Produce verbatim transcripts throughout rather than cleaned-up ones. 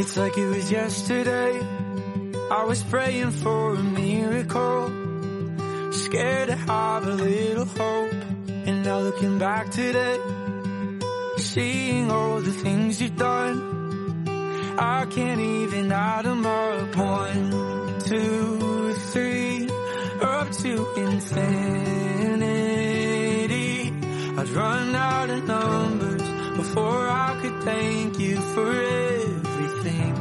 It's like it was yesterday. I was praying for a miracle, scared to have a little hope. And now looking back today, seeing all the things you've done, I can't even add them up. One, two, three, up to infinity. I'd run out of numbers before I could thank you for everything.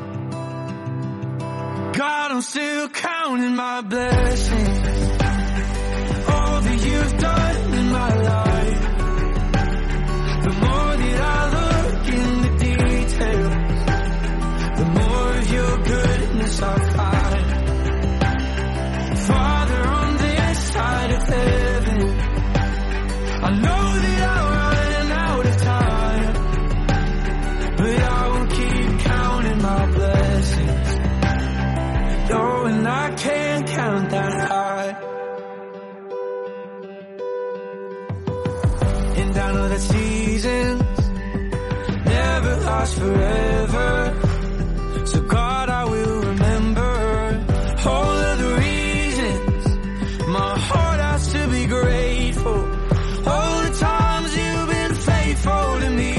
God, I'm still counting my blessings, all that you've done in my life. The more that I look in the details, the more of your goodness I find. Father, on this side of heaven, I know that I'll run out of time, but I will keep counting my blessings, knowing I can't count that high. And I know that seasons never last forever, so God, I will remember all of the reasons my heart has to be grateful. All the times you've been faithful to me.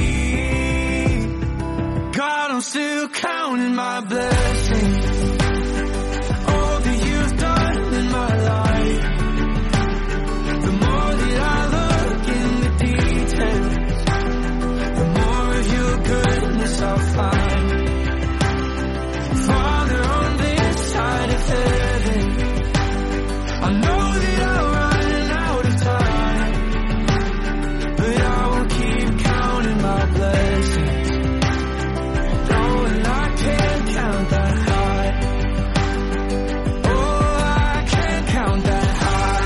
God, I'm still counting my blessings, all that you've done in my life. The more that I look in the details, the more of your goodness I'll find. Father, on this side of heaven, I know that I'll run out of time, but I will keep counting my blessings, knowing I can't count that high. Oh, I can't count that high.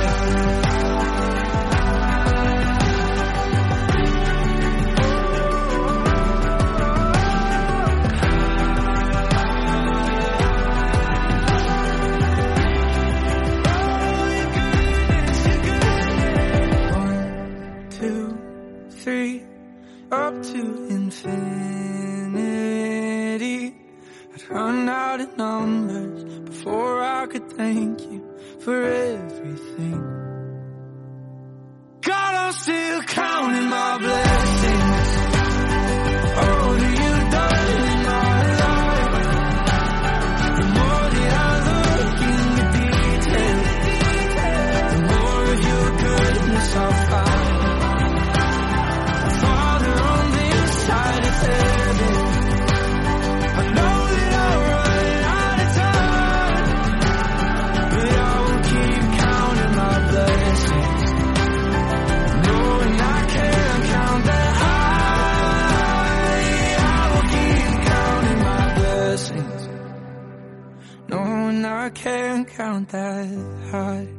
One, two, three, up to infinity. I'd run out of numbers before I could thank you for everything. God, I'm still counting my blessings, all that you've done in my life. The more that I look in the details, the more of your goodness I'll find. Father, on this side of heaven, I know that I'll run out of time, but I will keep counting my blessings, knowing I can't count that high. I will keep counting my blessings, knowing I can't count that high.